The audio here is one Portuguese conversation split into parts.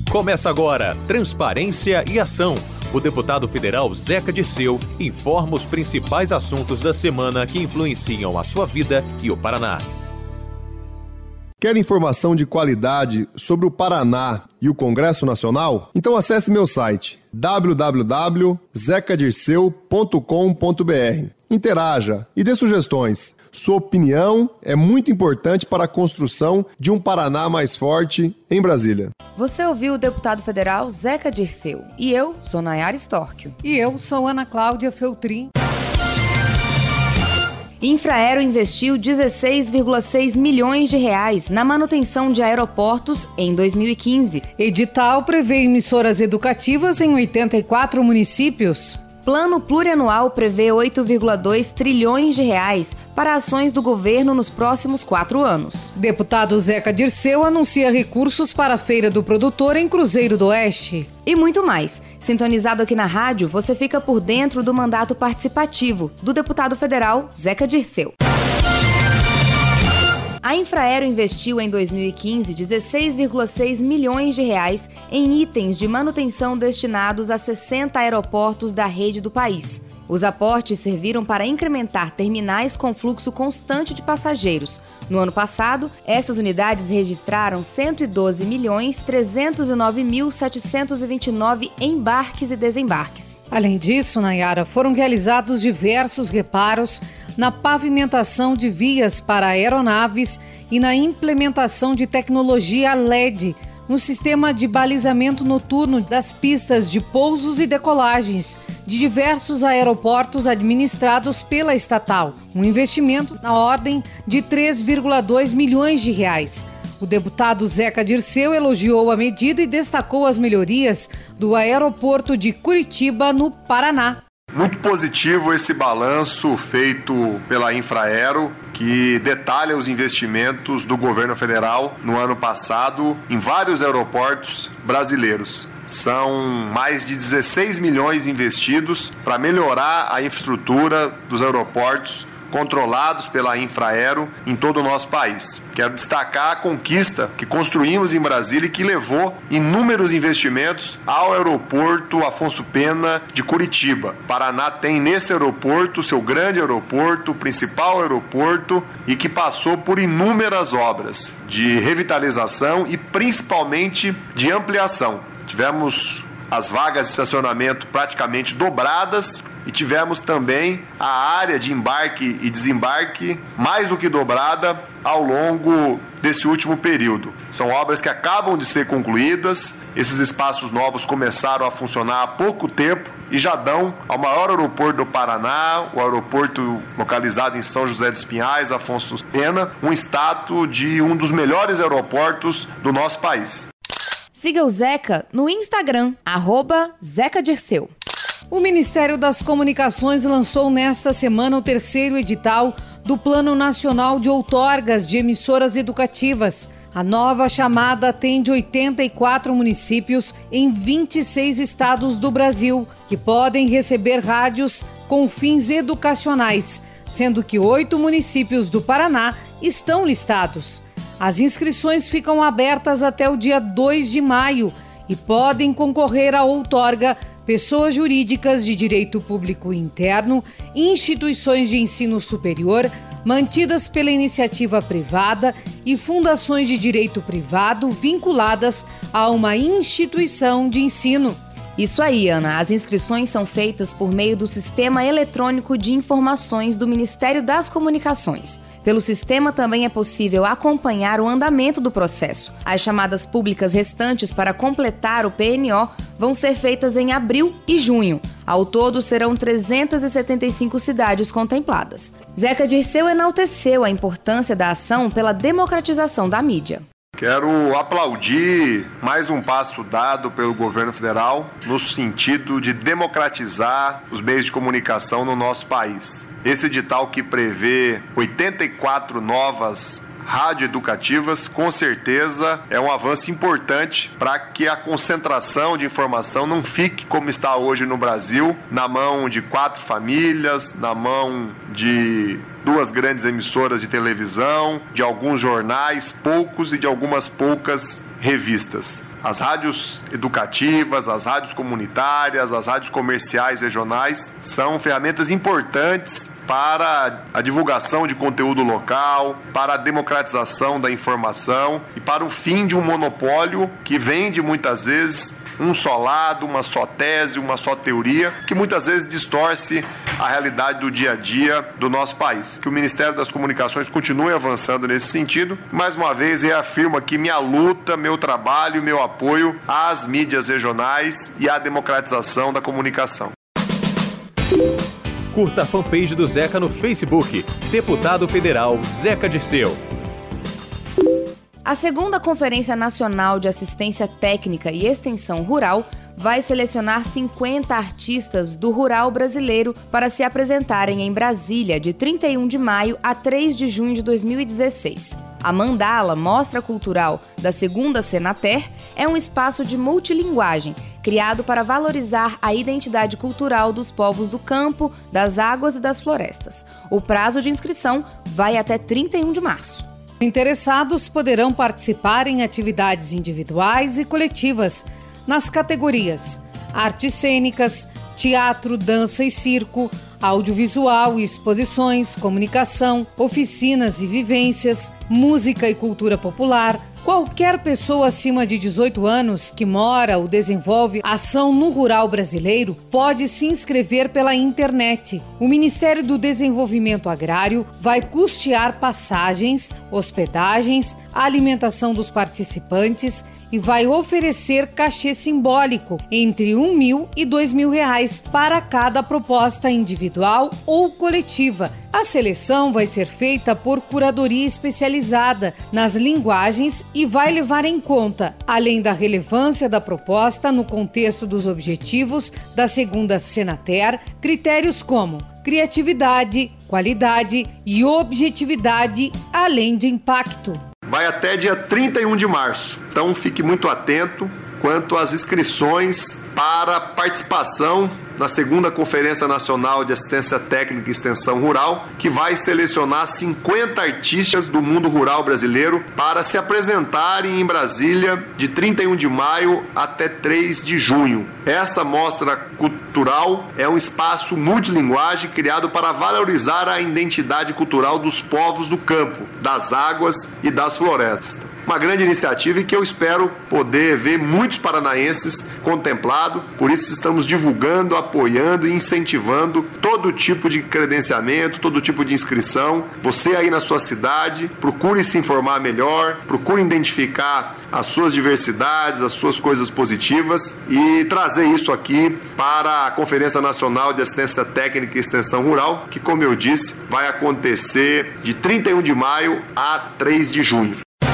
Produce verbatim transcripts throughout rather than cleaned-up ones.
Começa agora Transparência e Ação. O deputado federal Zeca Dirceu informa os principais assuntos da semana que influenciam a sua vida e o Paraná. Quer informação de qualidade sobre o Paraná e o Congresso Nacional? Então acesse meu site w w w ponto zeca dirceu ponto com ponto b r. Interaja e dê sugestões. Sua opinião é muito importante para a construção de um Paraná mais forte em Brasília. Você ouviu o deputado federal Zeca Dirceu. E eu sou Nayara Storchio. E eu sou Ana Cláudia Feltrin. Infraero investiu dezesseis vírgula seis milhões de reais na manutenção de aeroportos em dois mil e quinze. Edital prevê emissoras educativas em oitenta e quatro municípios. Plano plurianual prevê oito vírgula dois trilhões de reais para ações do governo nos próximos quatro anos. Deputado Zeca Dirceu anuncia recursos para a Feira do Produtor em Cruzeiro do Oeste. E muito mais. Sintonizado aqui na rádio, você fica por dentro do mandato participativo do deputado federal Zeca Dirceu. A Infraero investiu em dois mil e quinze dezesseis vírgula seis milhões de reais em itens de manutenção destinados a sessenta aeroportos da rede do país. Os aportes serviram para incrementar terminais com fluxo constante de passageiros. No ano passado, essas unidades registraram cento e doze milhões trezentos e nove mil setecentos e vinte e nove embarques e desembarques. Além disso, Nayara, foram realizados diversos reparos na pavimentação de vias para aeronaves e na implementação de tecnologia L E D no sistema de balizamento noturno das pistas de pousos e decolagens de diversos aeroportos administrados pela estatal. Um investimento na ordem de três vírgula dois milhões de reais. O deputado Zeca Dirceu elogiou a medida e destacou as melhorias do aeroporto de Curitiba, no Paraná. Muito positivo esse balanço feito pela Infraero, que detalha os investimentos do governo federal no ano passado em vários aeroportos brasileiros. São mais de dezesseis milhões investidos para melhorar a infraestrutura dos aeroportos controlados pela Infraero em todo o nosso país. Quero destacar a conquista que construímos em Brasília e que levou inúmeros investimentos ao aeroporto Afonso Pena de Curitiba. Paraná tem nesse aeroporto, seu grande aeroporto, o principal aeroporto, e que passou por inúmeras obras de revitalização e principalmente de ampliação. Tivemos as vagas de estacionamento praticamente dobradas e tivemos também a área de embarque e desembarque mais do que dobrada ao longo desse último período. São obras que acabam de ser concluídas, esses espaços novos começaram a funcionar há pouco tempo e já dão ao maior aeroporto do Paraná, o aeroporto localizado em São José dos Pinhais, Afonso Pena, um status de um dos melhores aeroportos do nosso país. Siga o Zeca no Instagram, arroba Zeca Dirceu. O Ministério das Comunicações lançou nesta semana o terceiro edital do Plano Nacional de Outorgas de Emissoras Educativas. A nova chamada atende oitenta e quatro municípios em vinte e seis estados do Brasil, que podem receber rádios com fins educacionais, sendo que oito municípios do Paraná estão listados. As inscrições ficam abertas até o dia dois de maio e podem concorrer à outorga pessoas jurídicas de direito público interno, instituições de ensino superior, mantidas pela iniciativa privada e fundações de direito privado vinculadas a uma instituição de ensino. Isso aí, Ana. As inscrições são feitas por meio do Sistema Eletrônico de Informações do Ministério das Comunicações. Pelo sistema também é possível acompanhar o andamento do processo. As chamadas públicas restantes para completar o P N O vão ser feitas em abril e junho. Ao todo, serão trezentas e setenta e cinco cidades contempladas. Zeca Dirceu enalteceu a importância da ação pela democratização da mídia. Quero aplaudir mais um passo dado pelo governo federal no sentido de democratizar os meios de comunicação no nosso país. Esse edital que prevê oitenta e quatro novas radioeducativas, com certeza é um avanço importante para que a concentração de informação não fique como está hoje no Brasil, na mão de quatro famílias, na mão de duas grandes emissoras de televisão, de alguns jornais, poucos e de algumas poucas revistas. As rádios educativas, as rádios comunitárias, as rádios comerciais regionais são ferramentas importantes para a divulgação de conteúdo local, para a democratização da informação e para o fim de um monopólio que vende muitas vezes um só lado, uma só tese, uma só teoria, que muitas vezes distorce a realidade do dia a dia do nosso país. Que o Ministério das Comunicações continue avançando nesse sentido. Mais uma vez, reafirmo aqui minha luta, meu trabalho, meu apoio às mídias regionais e à democratização da comunicação. Curta a fanpage do Zeca no Facebook, Deputado Federal Zeca Dirceu. A segunda Conferência Nacional de Assistência Técnica e Extensão Rural vai selecionar cinquenta artistas do rural brasileiro para se apresentarem em Brasília de trinta e um de maio a três de junho de dois mil e dezesseis. A Mandala, Mostra Cultural da segunda Senater, é um espaço de multilinguagem criado para valorizar a identidade cultural dos povos do campo, das águas e das florestas. O prazo de inscrição vai até trinta e um de março. Interessados poderão participar em atividades individuais e coletivas nas categorias artes cênicas, teatro, dança e circo, audiovisual e exposições, comunicação, oficinas e vivências, música e cultura popular. Qualquer pessoa acima de dezoito anos que mora ou desenvolve ação no rural brasileiro pode se inscrever pela internet. O Ministério do Desenvolvimento Agrário vai custear passagens, hospedagens, a alimentação dos participantes e vai oferecer cachê simbólico entre um mil e dois mil reais para cada proposta individual ou coletiva. A seleção vai ser feita por curadoria especializada nas linguagens e vai levar em conta, além da relevância da proposta no contexto dos objetivos da segunda Senater, critérios como criatividade, qualidade e objetividade, além de impacto. Vai até dia trinta e um de março, então fique muito atento quanto às inscrições para participação na segunda Conferência Nacional de Assistência Técnica e Extensão Rural, que vai selecionar cinquenta artistas do mundo rural brasileiro para se apresentarem em Brasília de trinta e um de maio até três de junho. Essa mostra cultural é um espaço multilinguagem criado para valorizar a identidade cultural dos povos do campo, das águas e das florestas. Uma grande iniciativa e que eu espero poder ver muitos paranaenses contemplado, por isso estamos divulgando, apoiando e incentivando todo tipo de credenciamento, todo tipo de inscrição. Você aí na sua cidade, procure se informar melhor, procure identificar as suas diversidades, as suas coisas positivas e trazer isso aqui para a Conferência Nacional de Assistência Técnica e Extensão Rural, que, como eu disse, vai acontecer de trinta e um de maio a três de junho.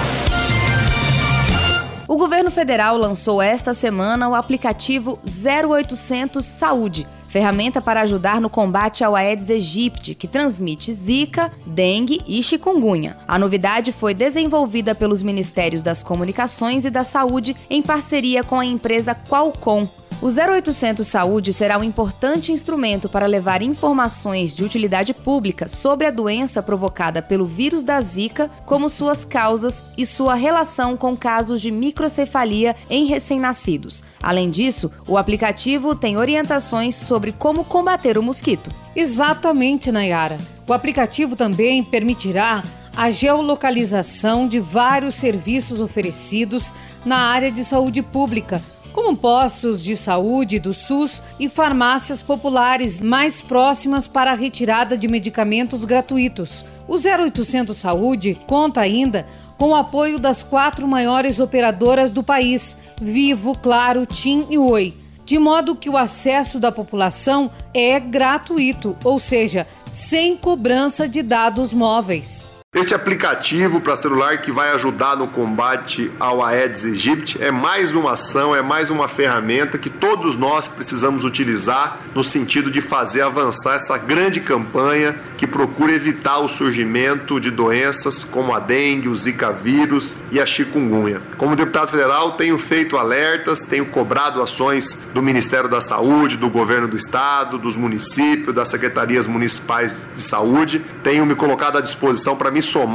O governo federal lançou esta semana o aplicativo zero oitocentos Saúde, ferramenta para ajudar no combate ao Aedes aegypti, que transmite zika, dengue e chikungunya. A novidade foi desenvolvida pelos Ministérios das Comunicações e da Saúde em parceria com a empresa Qualcomm. O zero oitocentos Saúde será um importante instrumento para levar informações de utilidade pública sobre a doença provocada pelo vírus da Zika, como suas causas e sua relação com casos de microcefalia em recém-nascidos. Além disso, o aplicativo tem orientações sobre como combater o mosquito. Exatamente, Nayara. O aplicativo também permitirá a geolocalização de vários serviços oferecidos na área de saúde pública, como postos de saúde do SUS e farmácias populares mais próximas para a retirada de medicamentos gratuitos. O zero oitocentos Saúde conta ainda com o apoio das quatro maiores operadoras do país, Vivo, Claro, TIM e Oi, de modo que o acesso da população é gratuito, ou seja, sem cobrança de dados móveis. Este aplicativo para celular que vai ajudar no combate ao Aedes aegypti é mais uma ação, é mais uma ferramenta que todos nós precisamos utilizar no sentido de fazer avançar essa grande campanha que procura evitar o surgimento de doenças como a dengue, o zika vírus e a chikungunya. Como deputado federal, tenho feito alertas, tenho cobrado ações do Ministério da Saúde, do Governo do Estado, dos municípios, das secretarias municipais de saúde. Tenho me colocado à disposição para me somar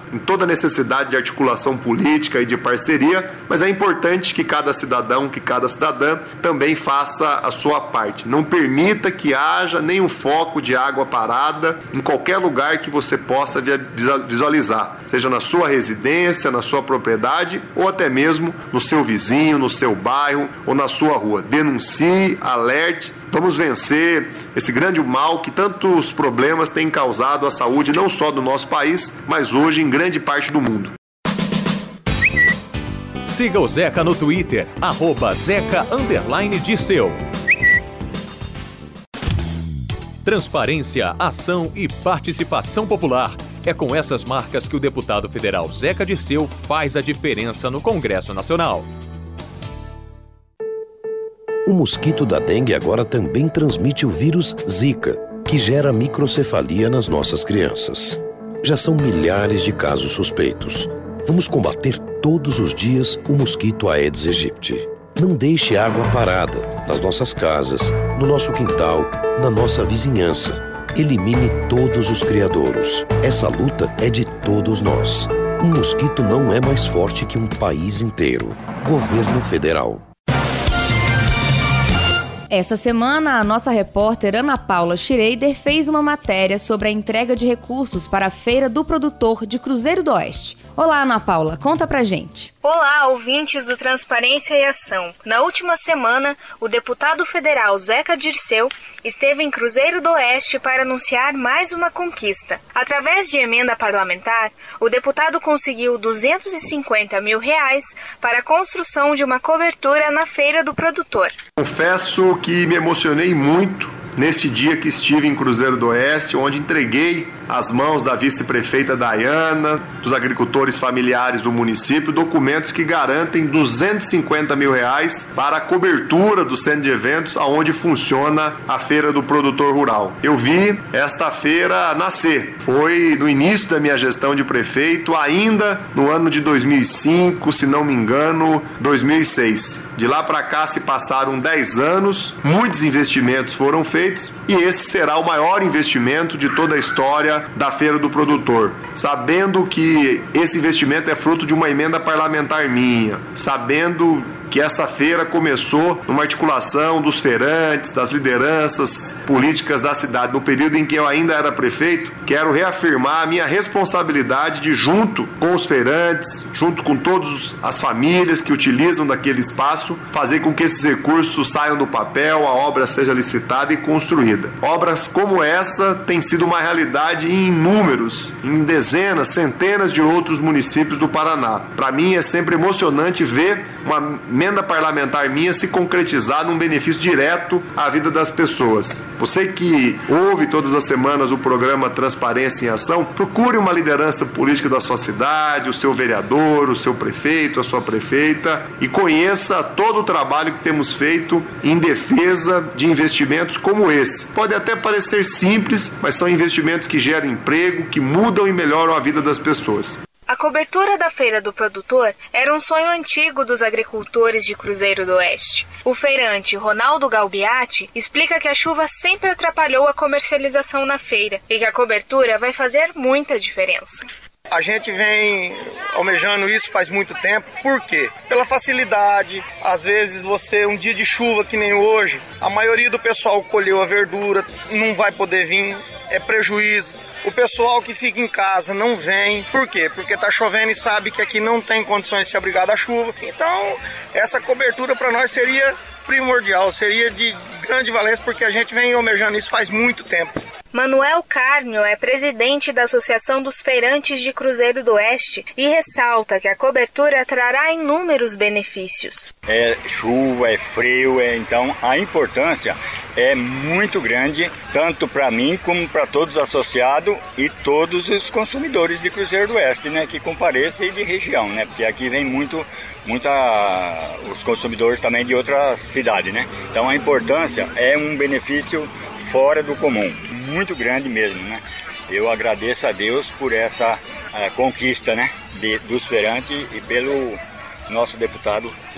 em toda necessidade de articulação política e de parceria, mas é importante que cada cidadão, que cada cidadã também faça a sua parte. Não permita que haja nenhum foco de água parada em qualquer lugar que você possa visualizar, seja na sua residência, na sua propriedade ou até mesmo no seu vizinho, no seu bairro ou na sua rua. Denuncie, alerte. Vamos vencer esse grande mal que tantos problemas têm causado à saúde não só do nosso país, mas hoje em grande parte do mundo. Siga o Zeca no Twitter, arroba Zeca underline Dirceu. Transparência, ação e participação popular. É com essas marcas que o deputado federal Zeca Dirceu faz a diferença no Congresso Nacional. O mosquito da dengue agora também transmite o vírus Zika, que gera microcefalia nas nossas crianças. Já são milhares de casos suspeitos. Vamos combater todos os dias o mosquito Aedes aegypti. Não deixe água parada nas nossas casas, no nosso quintal, na nossa vizinhança. Elimine todos os criadouros. Essa luta é de todos nós. Um mosquito não é mais forte que um país inteiro. Governo Federal. Esta semana, a nossa repórter Ana Paula Schrader fez uma matéria sobre a entrega de recursos para a Feira do Produtor de Cruzeiro do Oeste. Olá, Ana Paula, conta pra gente. Olá, ouvintes do Transparência e Ação. Na última semana, o deputado federal Zeca Dirceu esteve em Cruzeiro do Oeste para anunciar mais uma conquista. Através de emenda parlamentar, o deputado conseguiu duzentos e cinquenta mil reais para a construção de uma cobertura na Feira do Produtor. Confesso que me emocionei muito neste dia que estive em Cruzeiro do Oeste, onde entreguei às mãos da vice-prefeita Dayana, dos agricultores familiares do município, documentos que garantem duzentos e cinquenta mil reais para a cobertura do centro de eventos onde funciona a Feira do Produtor Rural. Eu vi esta feira nascer. Foi no início da minha gestão de prefeito, ainda no ano de dois mil e cinco, se não me engano, dois mil e seis. De lá para cá se passaram dez anos, muitos investimentos foram feitos e esse será o maior investimento de toda a história da Feira do Produtor. Sabendo que esse investimento é fruto de uma emenda parlamentar minha, sabendo que essa feira começou numa articulação dos feirantes, das lideranças políticas da cidade, no período em que eu ainda era prefeito, quero reafirmar a minha responsabilidade de, junto com os feirantes, junto com todas as famílias que utilizam daquele espaço, fazer com que esses recursos saiam do papel, a obra seja licitada e construída. Obras como essa têm sido uma realidade em números, em dezenas, centenas de outros municípios do Paraná. Para mim é sempre emocionante ver uma emenda parlamentar minha se concretizar num benefício direto à vida das pessoas. Você que ouve todas as semanas o programa Transparência em Ação, procure uma liderança política da sua cidade, o seu vereador, o seu prefeito, a sua prefeita e conheça todo o trabalho que temos feito em defesa de investimentos como esse. Pode até parecer simples, mas são investimentos que geram emprego, que mudam e melhoram a vida das pessoas. A cobertura da Feira do Produtor era um sonho antigo dos agricultores de Cruzeiro do Oeste. O feirante Ronaldo Galbiati explica que a chuva sempre atrapalhou a comercialização na feira e que a cobertura vai fazer muita diferença. A gente vem almejando isso faz muito tempo. Por quê? Pela facilidade. Às vezes você, um dia de chuva que nem hoje, a maioria do pessoal colheu a verdura, não vai poder vir, é prejuízo. O pessoal que fica em casa não vem. Por quê? Porque tá chovendo e sabe que aqui não tem condições de se abrigar da chuva. Então, essa cobertura para nós seria primordial, seria de grande valência, porque a gente vem almejando isso faz muito tempo. Manuel Carnio é presidente da Associação dos Feirantes de Cruzeiro do Oeste e ressalta que a cobertura trará inúmeros benefícios. É chuva, é frio, é, então a importância é muito grande, tanto para mim como para todos os associados e todos os consumidores de Cruzeiro do Oeste, né, que compareçam e de região, né, porque aqui vem muito, muita, os consumidores também de outras cidades, né, então a importância é um benefício fora do comum, muito grande mesmo, né. Eu agradeço a Deus por essa uh, conquista, né, de, dos feirantes e pelo nosso deputado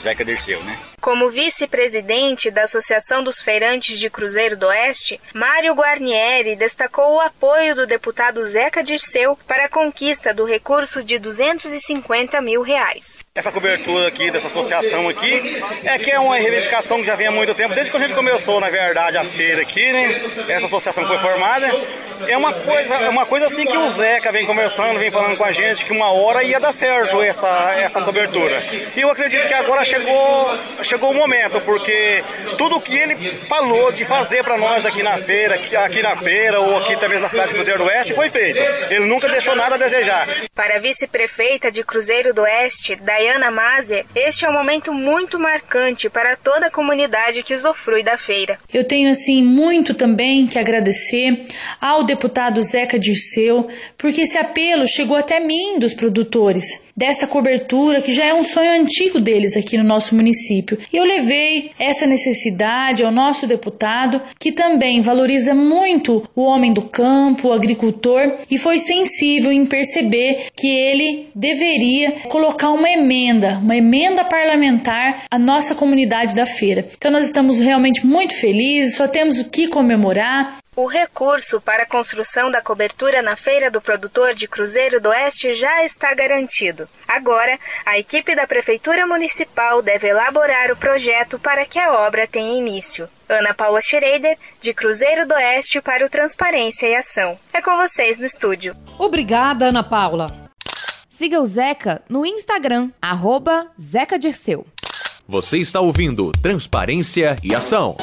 Zeca Dirceu, né? Como vice-presidente da Associação dos Feirantes de Cruzeiro do Oeste, Mário Guarnieri destacou o apoio do deputado Zeca Dirceu para a conquista do recurso de duzentos e cinquenta mil reais. Essa cobertura aqui, dessa associação aqui, é que é uma reivindicação que já vem há muito tempo, desde que a gente começou, na verdade, a feira aqui, né? Essa associação foi formada. É uma coisa, é uma coisa assim que o Zeca vem conversando, vem falando com a gente que uma hora ia dar certo essa, essa cobertura. E eu acredito que agora chegou, chegou o momento, porque tudo o que ele falou de fazer para nós aqui na feira, aqui, aqui na feira ou aqui também na cidade de Cruzeiro do Oeste, foi feito. Ele nunca deixou nada a desejar. Para a vice-prefeita de Cruzeiro do Oeste, Dayana Mazer, este é um momento muito marcante para toda a comunidade que usufrui da feira. Eu tenho, assim, muito também que agradecer ao deputado Zeca Dirceu, porque esse apelo chegou até mim dos produtores, dessa cobertura que já é um sonho antigo deles aqui no nosso município. E eu levei essa necessidade ao nosso deputado, que também valoriza muito o homem do campo, o agricultor, e foi sensível em perceber que ele deveria colocar uma emenda, uma emenda parlamentar à nossa comunidade da feira. Então nós estamos realmente muito felizes, só temos o que comemorar. O recurso para a construção da cobertura na Feira do Produtor de Cruzeiro do Oeste já está garantido. Agora, a equipe da Prefeitura Municipal deve elaborar o projeto para que a obra tenha início. Ana Paula Schrader, de Cruzeiro do Oeste, para o Transparência e Ação. É com vocês no estúdio. Obrigada, Ana Paula. Siga o Zeca no Instagram, arroba Zeca Dirceu. Você está ouvindo Transparência e Ação.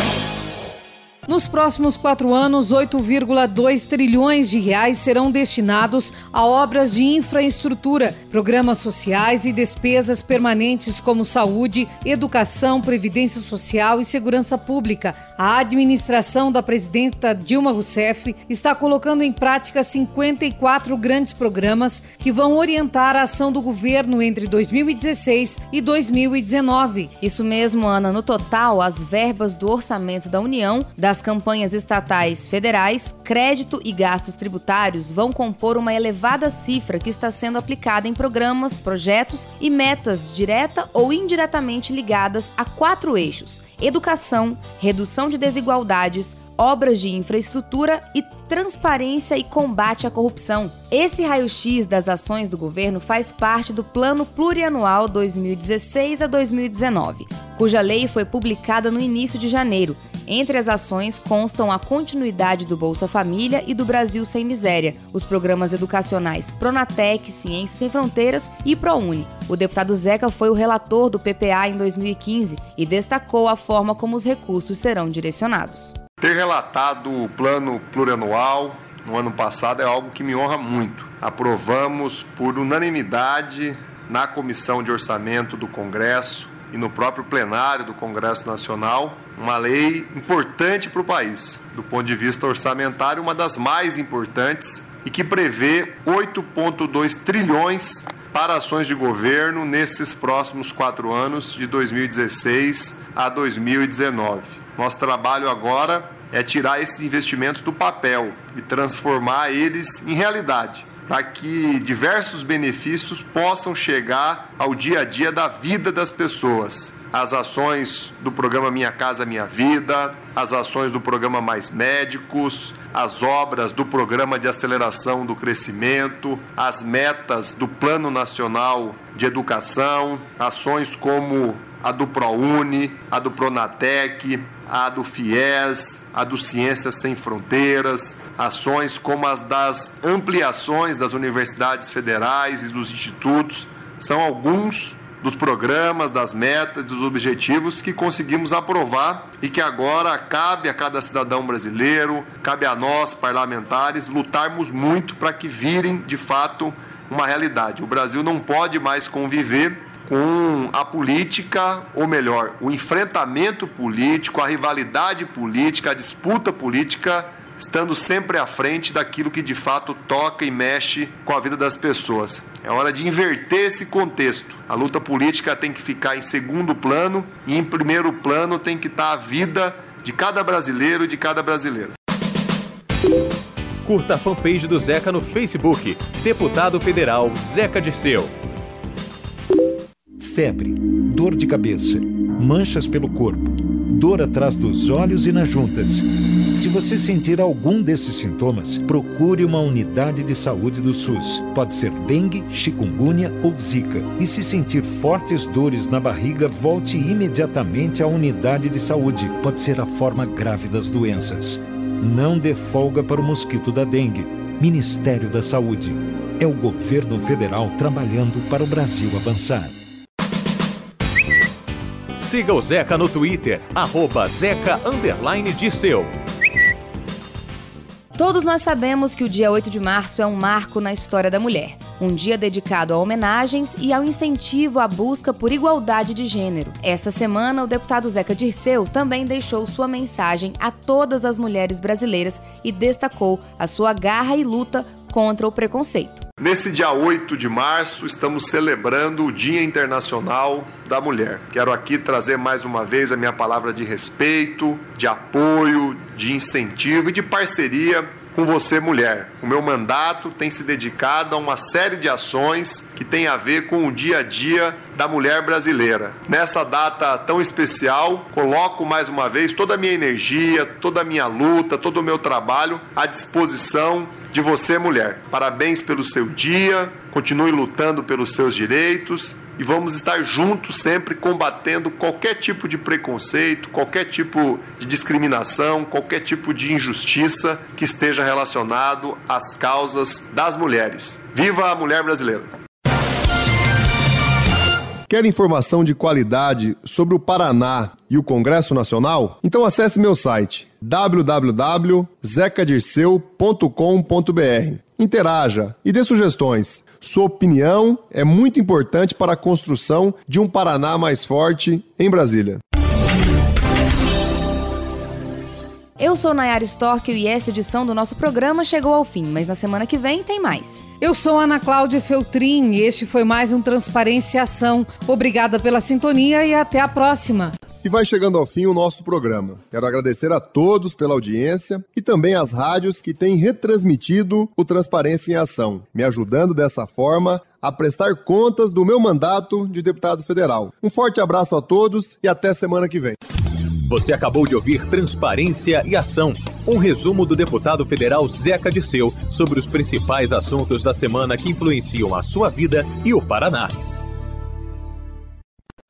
Nos próximos quatro anos, oito vírgula dois trilhões de reais serão destinados a obras de infraestrutura, programas sociais e despesas permanentes como saúde, educação, previdência social e segurança pública. A administração da presidenta Dilma Rousseff está colocando em prática cinquenta e quatro grandes programas que vão orientar a ação do governo entre dois mil e dezesseis e dois mil e dezenove. Isso mesmo, Ana. No total, as verbas do orçamento da União, das campanhas estatais federais, crédito e gastos tributários vão compor uma elevada cifra que está sendo aplicada em programas, projetos e metas direta ou indiretamente ligadas a quatro eixos: educação, redução de desigualdades, obras de infraestrutura e transparência e combate à corrupção. Esse raio-x das ações do governo faz parte do Plano Plurianual dois mil e dezesseis a dois mil e dezenove, cuja lei foi publicada no início de janeiro. Entre as ações constam a continuidade do Bolsa Família e do Brasil Sem Miséria, os programas educacionais Pronatec, Ciências Sem Fronteiras e ProUni. O deputado Zeca foi o relator do P P A em dois mil e quinze e destacou a forma como os recursos serão direcionados. Ter relatado o plano plurianual no ano passado é algo que me honra muito. Aprovamos por unanimidade na Comissão de Orçamento do Congresso e no próprio plenário do Congresso Nacional uma lei importante para o país. Do ponto de vista orçamentário, uma das mais importantes e que prevê oito vírgula dois trilhões para ações de governo nesses próximos quatro anos, de dois mil e dezesseis a dois mil e dezenove. Nosso trabalho agora é tirar esses investimentos do papel e transformar eles em realidade, para que diversos benefícios possam chegar ao dia a dia da vida das pessoas. As ações do programa Minha Casa Minha Vida, as ações do programa Mais Médicos, as obras do Programa de Aceleração do Crescimento, as metas do Plano Nacional de Educação, ações como a do ProUni, a do Pronatec, a do FIES, a do Ciências Sem Fronteiras, ações como as das ampliações das universidades federais e dos institutos, são alguns dos programas, das metas, dos objetivos que conseguimos aprovar e que agora cabe a cada cidadão brasileiro, cabe a nós, parlamentares, lutarmos muito para que virem, de fato, uma realidade. O Brasil não pode mais conviver com a política, ou melhor, o enfrentamento político, a rivalidade política, a disputa política, estando sempre à frente daquilo que de fato toca e mexe com a vida das pessoas. É hora de inverter esse contexto. A luta política tem que ficar em segundo plano e em primeiro plano tem que estar a vida de cada brasileiro e de cada brasileira. Curta a fanpage do Zeca no Facebook, Deputado Federal Zeca Dirceu. febre, dor de cabeça, manchas pelo corpo, dor atrás dos olhos e nas juntas. Se você sentir algum desses sintomas, procure uma unidade de saúde do SUS. Pode ser dengue, chikungunya ou zika. E se sentir fortes dores na barriga, volte imediatamente à unidade de saúde. Pode ser a forma grave das doenças. Não dê folga para o mosquito da dengue. Ministério da Saúde. É o governo federal trabalhando para o Brasil avançar. Siga o Zeca no Twitter, arroba Zeca underline Dirceu. Todos nós sabemos que o dia oito de março é um marco na história da mulher. Um dia dedicado a homenagens e ao incentivo à busca por igualdade de gênero. Esta semana, o deputado Zeca Dirceu também deixou sua mensagem a todas as mulheres brasileiras e destacou a sua garra e luta contra o preconceito. Nesse dia oito de março, estamos celebrando o Dia Internacional da Mulher. Quero aqui trazer mais uma vez a minha palavra de respeito, de apoio, de incentivo e de parceria com você, mulher. O meu mandato tem se dedicado a uma série de ações que tem a ver com o dia a dia da mulher brasileira. Nessa data tão especial, coloco mais uma vez toda a minha energia, toda a minha luta, todo o meu trabalho à disposição de você, mulher. Parabéns pelo seu dia, continue lutando pelos seus direitos e vamos estar juntos sempre combatendo qualquer tipo de preconceito, qualquer tipo de discriminação, qualquer tipo de injustiça que esteja relacionado às causas das mulheres. Viva a mulher brasileira! Quer informação de qualidade sobre o Paraná e o Congresso Nacional? Então acesse meu site w w w ponto zeca dirceu ponto com ponto b r. Interaja e dê sugestões. Sua opinião é muito importante para a construção de um Paraná mais forte em Brasília. Eu sou Nayara Storck e essa edição do nosso programa chegou ao fim, mas na semana que vem tem mais. Eu sou Ana Cláudia Feltrin e este foi mais um Transparência e Ação. Obrigada pela sintonia e até a próxima. E vai chegando ao fim o nosso programa. Quero agradecer a todos pela audiência e também às rádios que têm retransmitido o Transparência em Ação, me ajudando dessa forma a prestar contas do meu mandato de deputado federal. Um forte abraço a todos e até semana que vem. Você acabou de ouvir Transparência e Ação, um resumo do deputado federal Zeca Dirceu sobre os principais assuntos da semana que influenciam a sua vida e o Paraná.